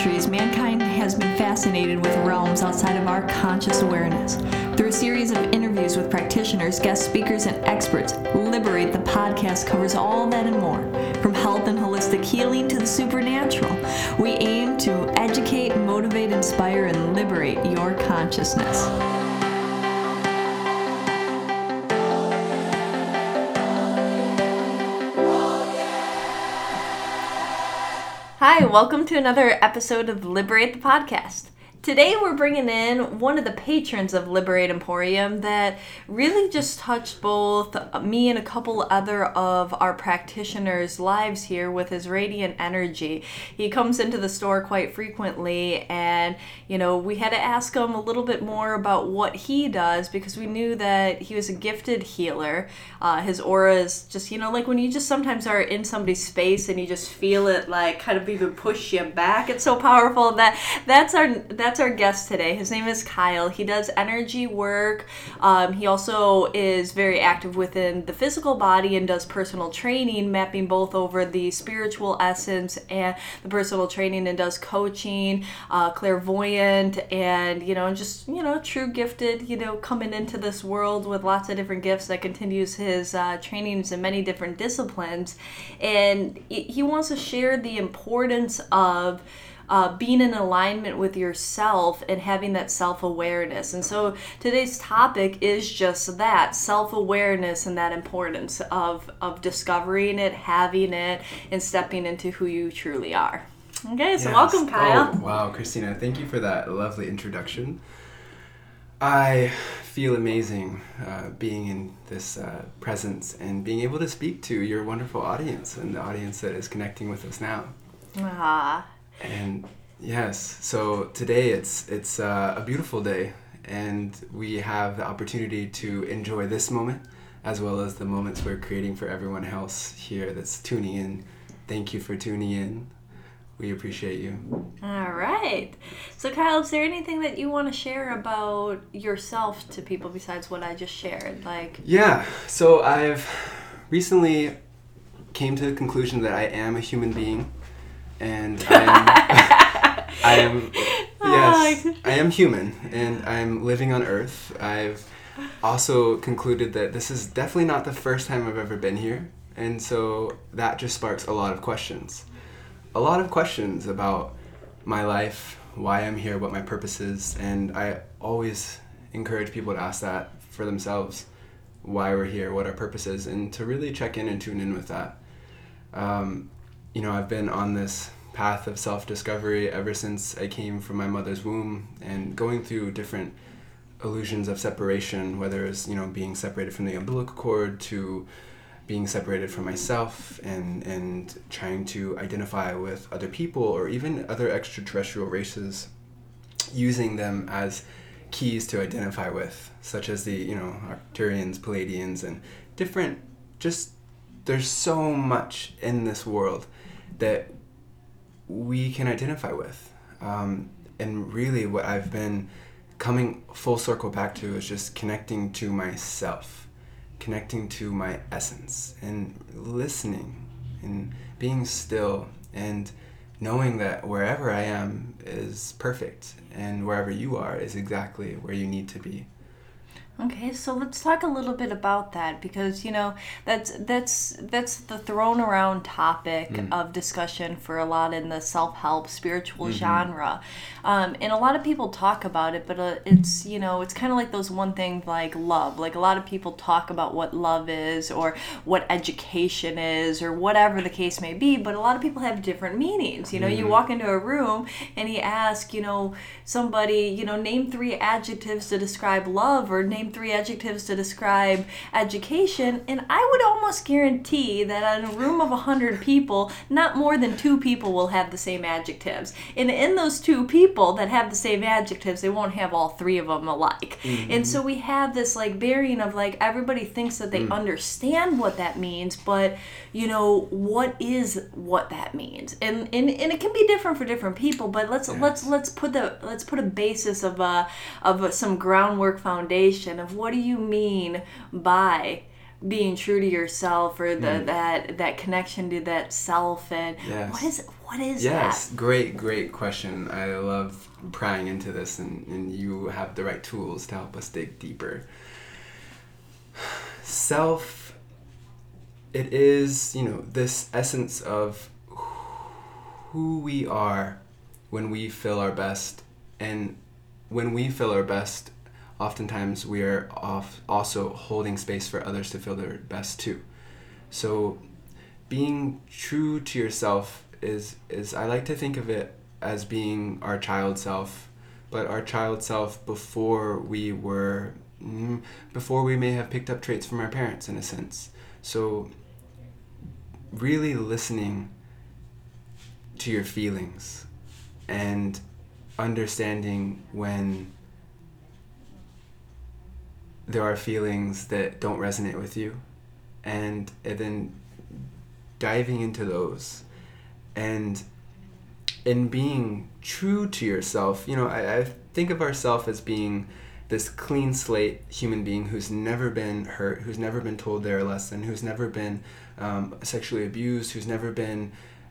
centuries, mankind has been fascinated with realms outside of our conscious awareness. Through a series of interviews with practitioners, guest speakers, and experts, Liberate the podcast covers all that and more. From health and holistic healing to the supernatural, we aim to educate, motivate, inspire, and liberate your consciousness. Hi, welcome to another episode of Liberate the Podcast. Today we're bringing in one of the patrons of Liberate Emporium that really just touched both me and a couple other of our practitioners' lives here with his radiant energy. He comes into the store quite frequently, and we had to ask him a little bit more about what he does because we knew that he was a gifted healer. His aura is just, like when you just sometimes are in somebody's space and you just feel it like kind of even push you back. It's so powerful. That's our guest today. His name is Kyle. He does energy work. He also is very active within the physical body and does personal training, mapping both over the spiritual essence and the personal training, and does coaching, clairvoyant, and just true gifted, coming into this world with lots of different gifts that continues his trainings in many different disciplines. And he wants to share the importance of being in alignment with yourself and having that self-awareness. And so today's topic is just that, self-awareness, and that importance of discovering it, having it, and stepping into who you truly are. Okay, so Welcome, Kyle. Oh, wow, Christina, thank you for that lovely introduction. I feel amazing being in this presence and being able to speak to your wonderful audience and the audience that is connecting with us now. And yes, so today it's a beautiful day, and we have the opportunity to enjoy this moment as well as the moments we're creating for everyone else here that's tuning in. Thank you for tuning in. We appreciate you. All right. So Kyle, is there anything that you want to share about yourself to people besides what I just shared? Yeah, so I've recently came to the conclusion that I am a human being. And I am human, and I'm living on Earth. I've also concluded that this is definitely not the first time I've ever been here, and so that just sparks a lot of questions. A lot of questions about my life, why I'm here, what my purpose is, and I always encourage people to ask that for themselves, why we're here, what our purpose is, and to really check in and tune in with that. I've been on this path of self-discovery ever since I came from my mother's womb, and going through different illusions of separation, whether it's, being separated from the umbilical cord to being separated from myself and trying to identify with other people or even other extraterrestrial races, using them as keys to identify with, such as the, Arcturians, Pleiadians, and different, there's so much in this world that we can identify with. And really what I've been coming full circle back to is just connecting to myself, connecting to my essence, and listening and being still, and knowing that wherever I am is perfect, and wherever you are is exactly where you need to be. Okay, so let's talk a little bit about that, because that's the thrown around topic of discussion for a lot in the self-help spiritual genre, and a lot of people talk about it, but it's it's kind of like those one thing like love. Like a lot of people talk about what love is or what education is or whatever the case may be, but a lot of people have different meanings. You walk into a room and you ask somebody name 3 adjectives to describe love, or name 3 adjectives to describe education, and I would almost guarantee that in a room of 100 people, not more than 2 people will have the same adjectives. And in those 2 people that have the same adjectives, they won't have all 3 of them alike. And so we have this bearing of everybody thinks that they understand what that means, but what is what that means? And it can be different for different people, but let's put a basis of some groundwork foundation of what do you mean by being true to yourself, or that connection to that self, and What is Yes, that? great question. I love prying into this, and you have the right tools to help us dig deeper. Self, it is, this essence of who we are when we feel our best. And when we feel our best, oftentimes we are also holding space for others to feel their best too. So being true to yourself is I like to think of it as being our child self, but our child self before we may have picked up traits from our parents, in a sense. So really listening to your feelings and understanding when there are feelings that don't resonate with you, and then diving into those, and in being true to yourself. I think of ourselves as being this clean slate human being who's never been hurt, who's never been told they're less than, who's never been sexually abused, who's never been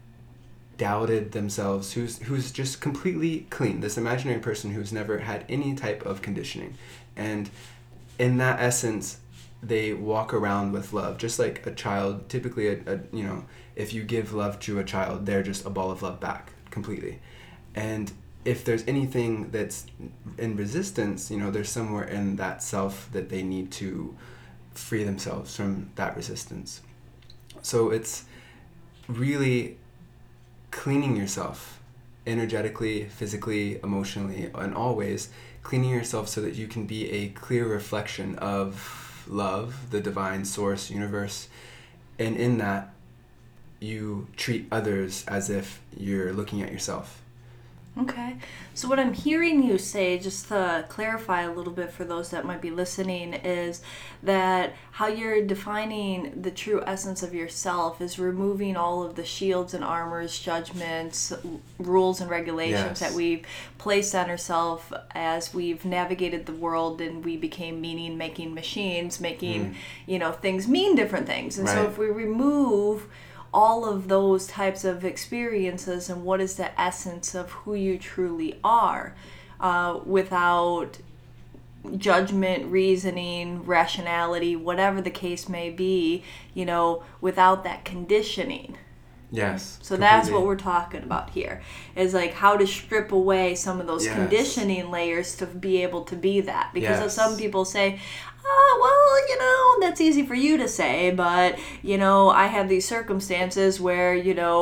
doubted themselves, who's just completely clean, this imaginary person who's never had any type of conditioning. And in that essence, they walk around with love, just like a child. Typically, if you give love to a child, they're just a ball of love back completely. And if there's anything that's in resistance, there's somewhere in that self that they need to free themselves from that resistance. So it's really cleaning yourself energetically, physically, emotionally, in all ways, cleaning yourself so that you can be a clear reflection of love, the divine source, universe. And in that, you treat others as if you're looking at yourself. Okay. So what I'm hearing you say, just to clarify a little bit for those that might be listening, is that how you're defining the true essence of yourself is removing all of the shields and armors, judgments, rules and regulations that we've placed on ourselves as we've navigated the world and we became meaning-making machines, making, things mean different things. And so if we remove all of those types of experiences and what is the essence of who you truly are, without judgment, reasoning, rationality, whatever the case may be, without that conditioning. Yes. So that's what we're talking about here, is like how to strip away some of those conditioning layers to be able to be that. Because some people say, that's easy for you to say, but, I have these circumstances where,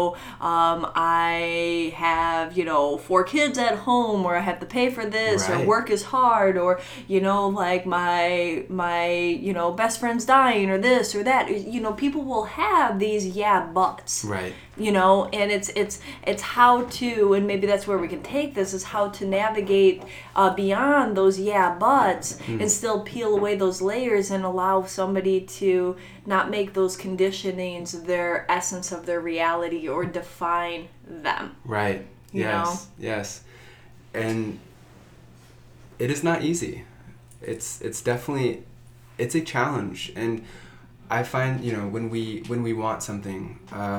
I have, 4 kids at home, or I have to pay for this, or work is hard, or, like my best friend's dying, or this or that. People will have these buts. Right. And it's how to, and maybe that's where we can take this, is how to navigate beyond those buts and still peel away those layers and allow somebody to not make those conditionings their essence of their reality or define them. Right. Yes. And it is not easy. It's definitely, it's a challenge. And I find, when we want something,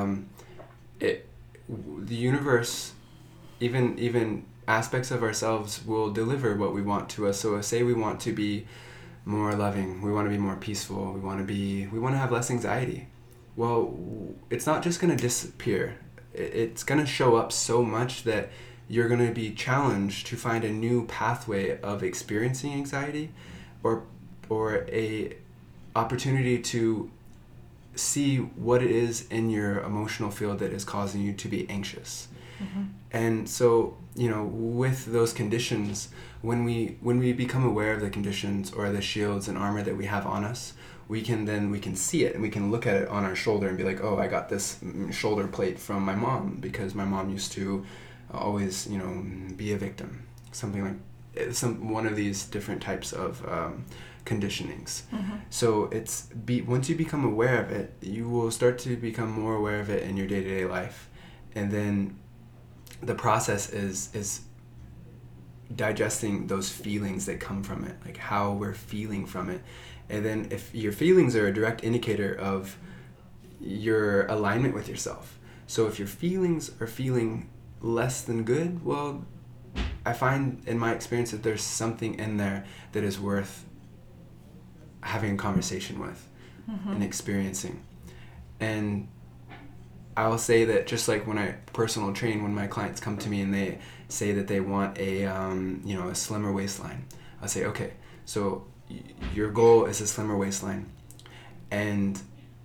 the universe, even aspects of ourselves will deliver what we want to us. So say we want to be more loving, we want to be more peaceful, we want to have less anxiety. Well, it's not just going to disappear. It's going to show up so much that you're going to be challenged to find a new pathway of experiencing anxiety, or a opportunity to see what it is in your emotional field that is causing you to be anxious. Mm-hmm. And so, with those conditions, when we become aware of the conditions or the shields and armor that we have on us, we can see it, and we can look at it on our shoulder and be like, oh, I got this shoulder plate from my mom because my mom used to always, be a victim. Something like one of these different types of conditionings. Mm-hmm. So once you become aware of it, you will start to become more aware of it in your day-to-day life. And then the process is digesting those feelings that come from it, like how we're feeling from it. And then if your feelings are a direct indicator of your alignment with yourself. So if your feelings are feeling less than good, well, I find in my experience that there's something in there that is worth having a conversation with and experiencing. And I'll say that just like when I personal train, when my clients come to me and they say that they want a slimmer waistline, I'll say, okay, so your goal is a slimmer waistline, and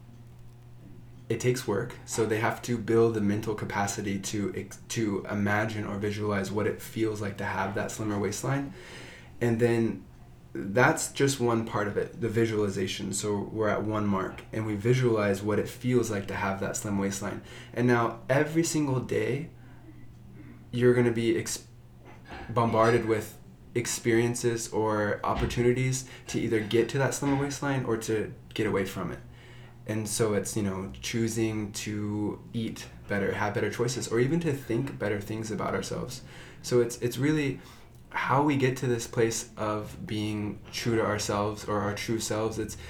it takes work. So they have to build the mental capacity to imagine or visualize what it feels like to have that slimmer waistline, and then that's just one part of it, the visualization. So we're at one mark and we visualize what it feels like to have that slim waistline. And now every single day you're going to be bombarded with experiences or opportunities to either get to that slimmer waistline or to get away from it. And so it's, choosing to eat better, have better choices, or even to think better things about ourselves. So it's really how we get to this place of being true to ourselves or our true selves. It's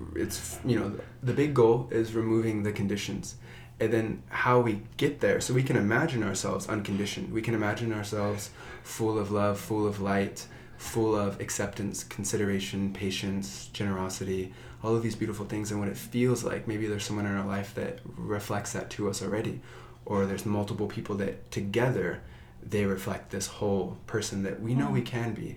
the big goal is removing the conditions, and then how we get there, so we can imagine ourselves unconditioned. We can imagine ourselves full of love, full of light, full of acceptance, consideration, patience, generosity, all of these beautiful things, and what it feels like. Maybe there's someone in our life that reflects that to us already, or there's multiple people that together they reflect this whole person that we know we can be.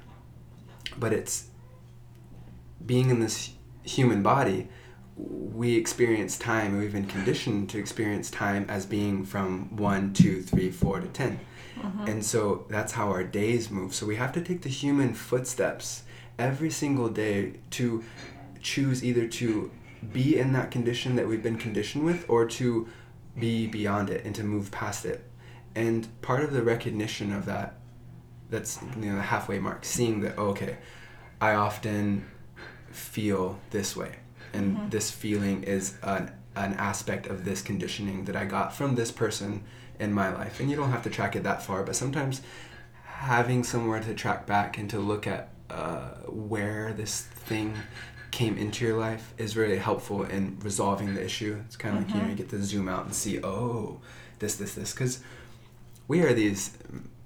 But it's being in this human body, we experience time, and we've been conditioned to experience time as being from 1, 2, 3, 4 to 10. And so that's how our days move. So we have to take the human footsteps every single day to choose either to be in that condition that we've been conditioned with, or to be beyond it and to move past it. And part of the recognition of that's the halfway mark, seeing that, okay, I often feel this way, and this feeling is an aspect of this conditioning that I got from this person in my life. And you don't have to track it that far, but sometimes having somewhere to track back and to look at where this thing came into your life is really helpful in resolving the issue. It's kind of like, you get to zoom out and see, this, because we are these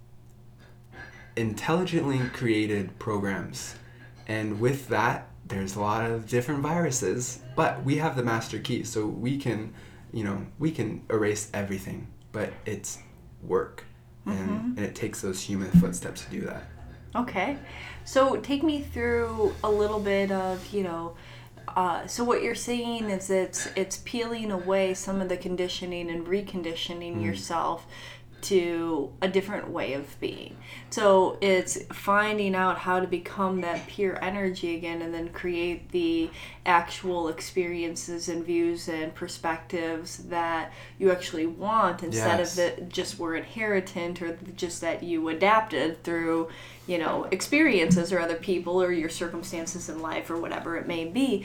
intelligently created programs, and with that there's a lot of different viruses, but we have the master key, so we can erase everything, but it's work. And it takes those human footsteps to do that. Okay, so take me through a little bit of so what you're saying is it's peeling away some of the conditioning and reconditioning yourself to a different way of being. So it's finding out how to become that pure energy again, and then create the actual experiences and views and perspectives that you actually want, instead of that just were inherited, or just that you adapted through experiences or other people or your circumstances in life or whatever it may be.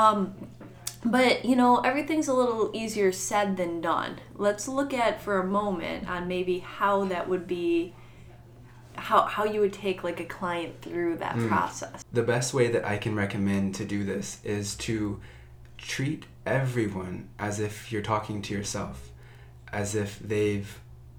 But, everything's a little easier said than done. Let's look at for a moment on maybe how that would be, how you would take like a client through that process. The best way that I can recommend to do this is to treat everyone as if you're talking to yourself, as if they've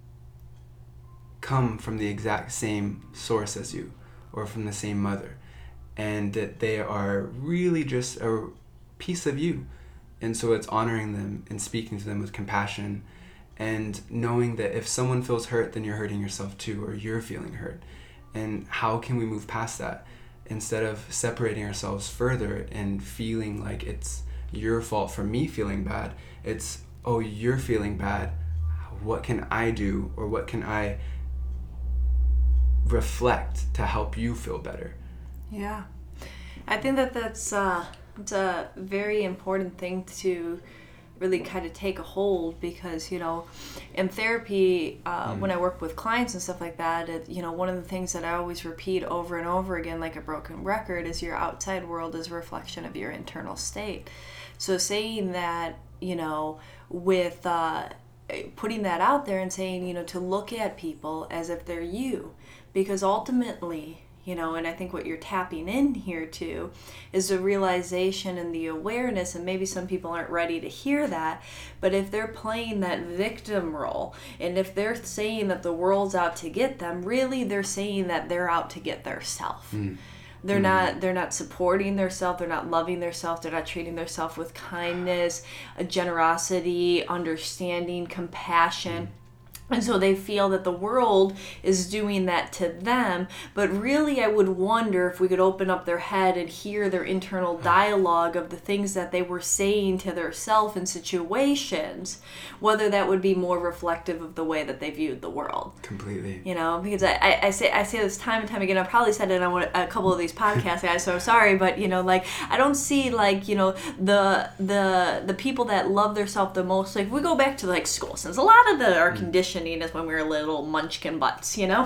come from the exact same source as you, or from the same mother, and that they are really just a piece of you. And so it's honoring them and speaking to them with compassion, and knowing that if someone feels hurt, then you're hurting yourself too, or you're feeling hurt. And how can we move past that, instead of separating ourselves further and feeling like it's your fault for me feeling bad? It's, you're feeling bad, what can I do, or what can I reflect to help you feel better? Yeah, I think that's it's a very important thing to really kind of take a hold, because in therapy, when I work with clients and stuff like that, one of the things that I always repeat over and over again, like a broken record, is your outside world is a reflection of your internal state. So saying that, with putting that out there and saying, to look at people as if they're you, because ultimately And I think what you're tapping in here to is the realization and the awareness, and maybe some people aren't ready to hear that, but if they're playing that victim role, and if they're saying that the world's out to get them, really they're saying that they're out to get their self. They're not supporting themselves, they're not loving themselves, they're not treating themselves with kindness, generosity, understanding, compassion. And so they feel that the world is doing that to them. But really, I would wonder if we could open up their head and hear their internal dialogue of the things that they were saying to their self in situations, whether that would be more reflective of the way that they viewed the world. Completely. Because I say this time and time again. I probably said it on a couple of these podcasts, guys, so I'm sorry. But, I don't see, the people that love their self the most. Like, we go back to, school, since a lot of our conditioning is when we were little munchkin butts, the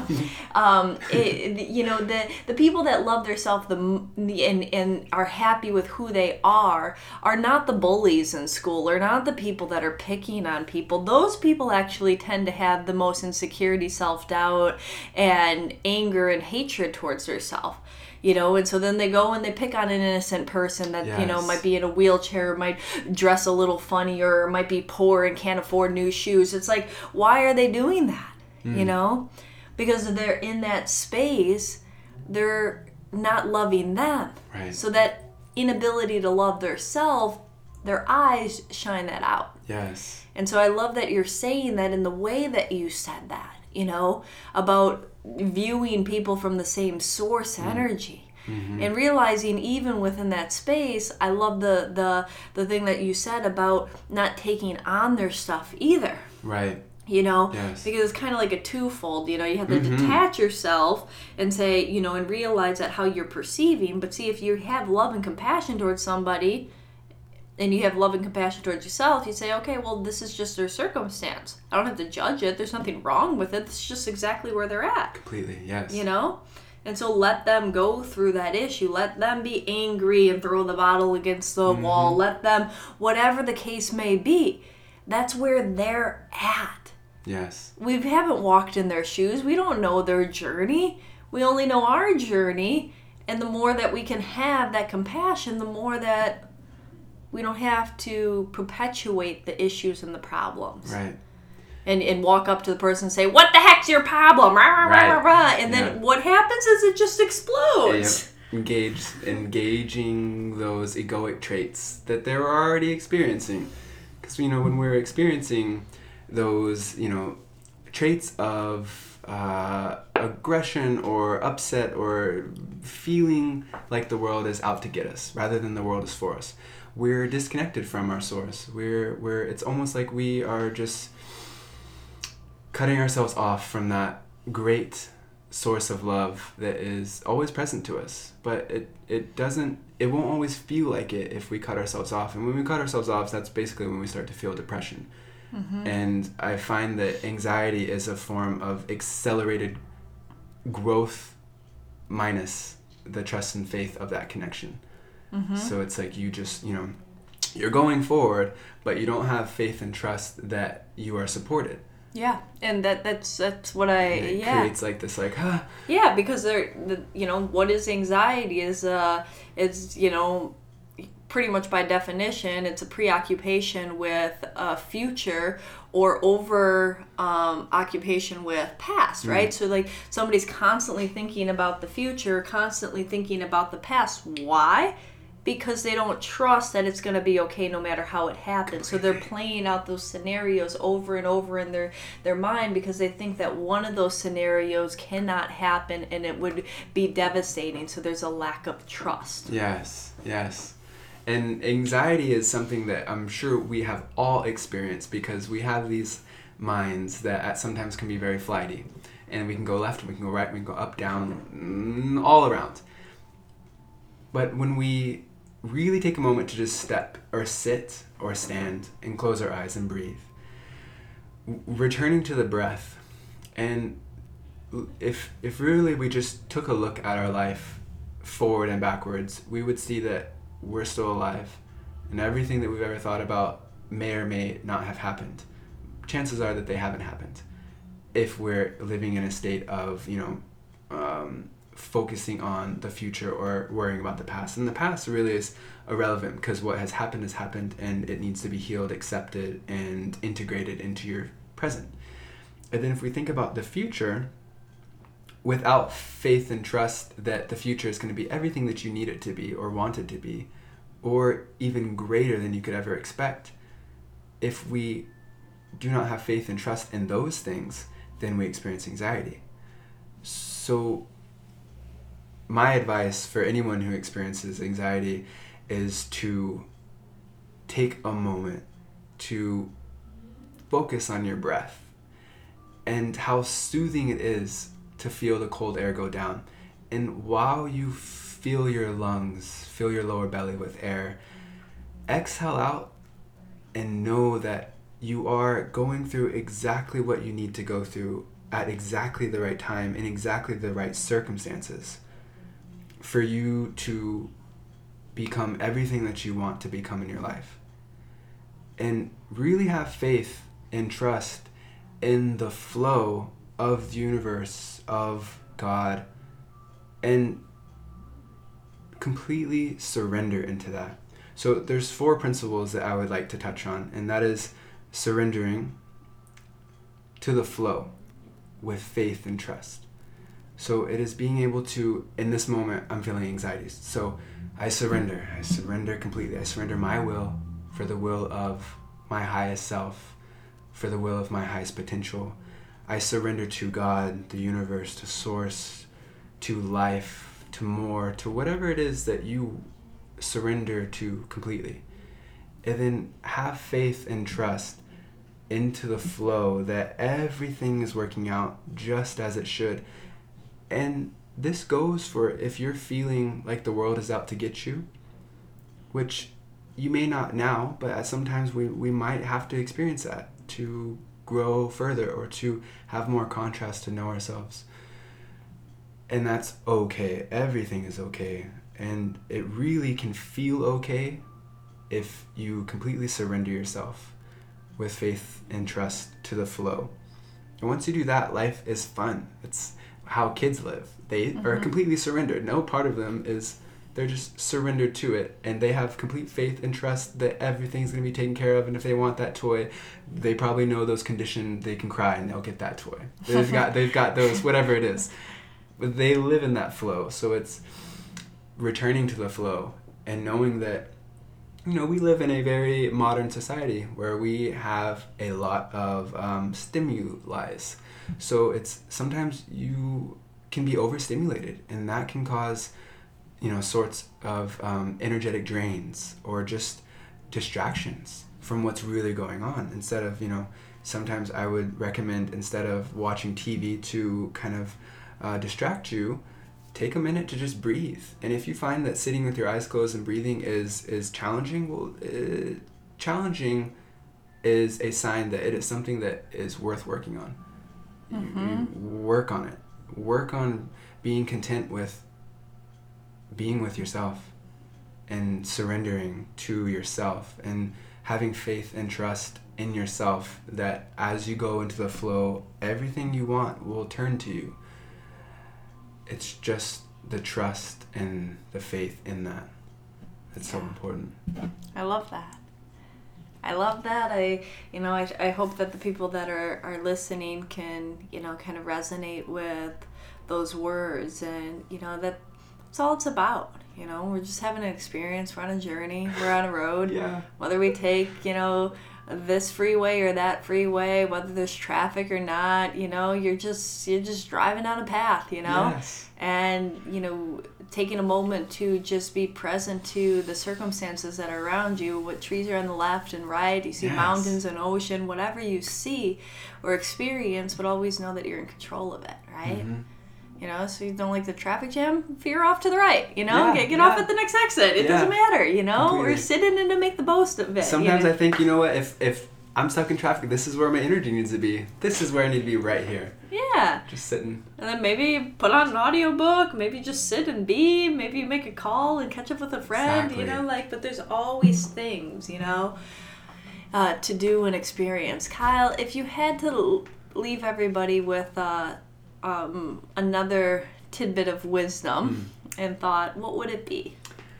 people that love their self and are happy with who they are not the bullies in school, or not the people that are picking on people. Those people actually tend to have the most insecurity, self-doubt, and anger and hatred towards their self. And so then they go and they pick on an innocent person that, might be in a wheelchair, might dress a little funny, or might be poor and can't afford new shoes. It's like, why are they doing that? Because they're in that space, they're not loving them. Right. So that inability to love their self, their eyes shine that out. Yes. And so I love that you're saying that in the way that you said that, about viewing people from the same source energy. And realizing even within that space, I love the thing that you said about not taking on their stuff either. Right. Yes. Because it's kind of like a twofold, you have to detach yourself and say, and realize that how you're perceiving, but see, if you have love and compassion towards somebody, and you have love and compassion towards yourself, you say, okay, well, this is just their circumstance. I don't have to judge it. There's nothing wrong with it. It's just exactly where they're at. Completely, yes. And so let them go through that issue. Let them be angry and throw the bottle against the wall. Let them, whatever the case may be, that's where they're at. Yes. We haven't walked in their shoes. We don't know their journey. We only know our journey. And the more that we can have that compassion, the more that we don't have to perpetuate the issues and the problems. Right. And walk up to the person and say, what the heck's your problem? Rah, rah, rah, rah, rah. And then what happens is it just explodes. Engaging those egoic traits that they're already experiencing. Because, when we're experiencing those, traits of aggression or upset or feeling like the world is out to get us rather than the world is for us, we're disconnected from our source. It's almost like we are just cutting ourselves off from that great source of love that is always present to us. But it won't always feel like it if we cut ourselves off. And when we cut ourselves off, that's basically when we start to feel depression. And I find that anxiety is a form of accelerated growth minus the trust and faith of that connection. So it's like you just, you're going forward, but you don't have faith and trust that you are supported. Yeah, and that's what It creates like this, Yeah, because what is anxiety is pretty much by definition, it's a preoccupation with future or over occupation with past, right? So like somebody's constantly thinking about the future, constantly thinking about the past. Why? Because they don't trust that it's going to be okay no matter how it happens. So they're playing out those scenarios over and over in their mind because they think that one of those scenarios cannot happen and it would be devastating. So there's a lack of trust. Yes. And anxiety is something that I'm sure we have all experienced because we have these minds that sometimes can be very flighty. And we can go left, and we can go right, we can go up, down, all around. But when we really take a moment to just step or sit or stand and close our eyes and breathe, returning to the breath, and if really we just took a look at our life forward and backwards, we would see that we're still alive and everything that we've ever thought about may or may not have happened. Chances are that they haven't happened if we're living in a state of focusing on the future or worrying about the past. And the past really is irrelevant because what has happened and it needs to be healed, accepted, and integrated into your present. And then if we think about the future, without faith and trust that the future is going to be everything that you need it to be or want it to be, or even greater than you could ever expect, if we do not have faith and trust in those things, then we experience anxiety. So my advice for anyone who experiences anxiety is to take a moment to focus on your breath and how soothing it is to feel the cold air go down. And while you feel your lungs, fill your lower belly with air, exhale out and know that you are going through exactly what you need to go through at exactly the right time in exactly the right circumstances for you to become everything that you want to become in your life. And really have faith and trust in the flow of the universe, of God, and completely surrender into that. So there's 4 principles that I would like to touch on, and that is surrendering to the flow with faith and trust. So it is being able to, in this moment, I'm feeling anxiety. So I surrender completely. I surrender my will for the will of my highest self, for the will of my highest potential. I surrender to God, the universe, to source, to life, to more, to whatever it is that you surrender to completely. And then have faith and trust into the flow that everything is working out just as it should. And this goes for if you're feeling like the world is out to get you, which you may not now, but sometimes we might have to experience that to grow further or to have more contrast to know ourselves. And that's okay. Everything is okay. And it really can feel okay if you completely surrender yourself with faith and trust to the flow. And once you do that, life is fun. It's how kids live. They are completely surrendered. No part of them is, they're just surrendered to it. And they have complete faith and trust that everything's going to be taken care of. And if they want that toy, they probably know those conditions, they can cry and they'll get that toy. They've got those, whatever it is. But they live in that flow. So it's returning to the flow and knowing that, we live in a very modern society where we have a lot of stimuli. So it's sometimes you can be overstimulated, and that can cause, sorts of energetic drains or just distractions from what's really going on. Instead of, sometimes I would recommend, instead of watching TV to kind of distract you, take a minute to just breathe. And if you find that sitting with your eyes closed and breathing is challenging, well, challenging is a sign that it is something that is worth working on. You work on it. Work on being content with being with yourself and surrendering to yourself and having faith and trust in yourself that as you go into the flow, everything you want will turn to you. It's just the trust and the faith in that. It's so important. I love that. I hope that the people that are listening can, kind of resonate with those words, and, that's all it's about. We're just having an experience. We're on a journey. We're on a road. Yeah. Whether we take, this freeway or that freeway, whether there's traffic or not, you're just driving down a path, Yes. And, taking a moment to just be present to the circumstances that are around you, what trees are on the left and right, you see Yes. mountains and ocean, whatever you see or experience, but always know that you're in control of it, right? So you don't like the traffic jam, veer off to the right, get off at the next exit. It doesn't matter, Completely. We're sitting in to make the most of it. Sometimes I think, if I'm stuck in traffic, this is where my energy needs to be. This is where I need to be, right here. Yeah. Just sitting. And then maybe put on an audiobook, maybe just sit and be, maybe you make a call and catch up with a friend, Exactly. but there's always things, to do and experience. Kyle, if you had to leave everybody with another tidbit of wisdom and thought, what would it be?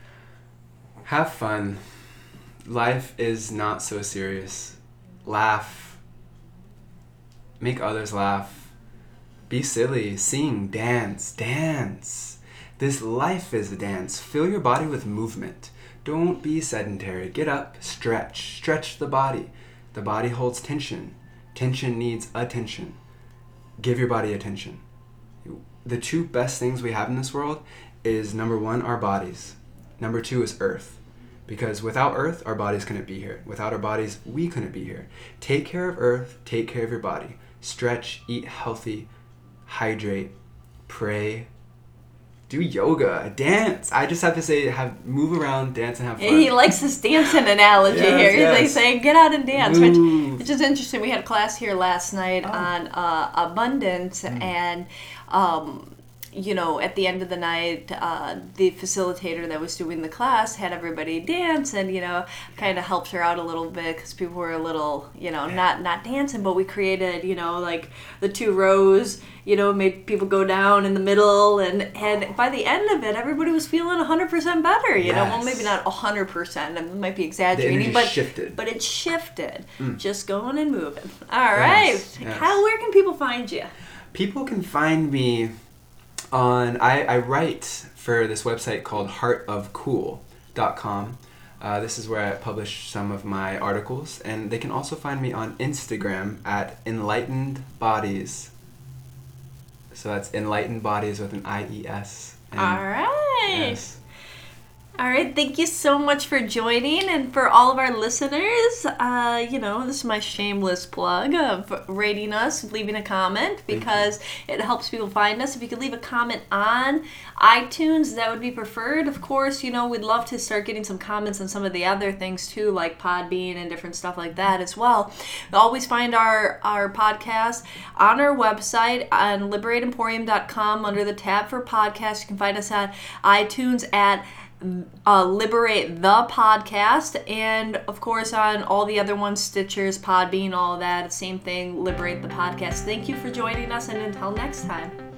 Have fun. Life is not so serious. Laugh. Make others laugh. Be silly. Sing. Dance. Dance. This life is a dance. Fill your body with movement. Don't be sedentary. Get up. Stretch. Stretch the body. The body holds tension. Tension needs attention. Give your body attention. The two best things we have in this world is, number one, our bodies. Number two is Earth. Because without Earth, our bodies couldn't be here. Without our bodies, we couldn't be here. Take care of Earth. Take care of your body. Stretch, eat healthy, hydrate, pray, do yoga, dance. I just have to say, move around, dance, and have fun. He likes this dancing analogy here. He's like saying, get out and dance, which is interesting. We had a class here last night on abundance, and you know, at the end of the night, the facilitator that was doing the class had everybody dance, and, you know, kind of helped her out a little bit because people were a little, you know, not dancing, but we created, you know, like the 2 rows, you know, made people go down in the middle, and by the end of it, everybody was feeling 100% better, you know, well, maybe not 100%, I might be exaggerating, but it shifted, just going and moving. All right, Kyle, where can people find you? People can find me on, I write for this website called heartofcool.com. This is where I publish some of my articles, and they can also find me on Instagram at Enlightened Bodies. So that's Enlightened Bodies with an IES. All right. Yes. All right, thank you so much for joining, and for all of our listeners, you know, this is my shameless plug of rating us, leaving a comment, because it helps people find us. If you could leave a comment on iTunes, that would be preferred. Of course, you know, we'd love to start getting some comments on some of the other things too, like Podbean and different stuff like that as well. You'll always find our podcast on our website on liberateemporium.com under the tab for podcasts. You can find us on iTunes at Liberate the Podcast, and of course on all the other ones, Stitchers, Podbean, all of that, same thing, Liberate the Podcast. Thank you for joining us, and until next time.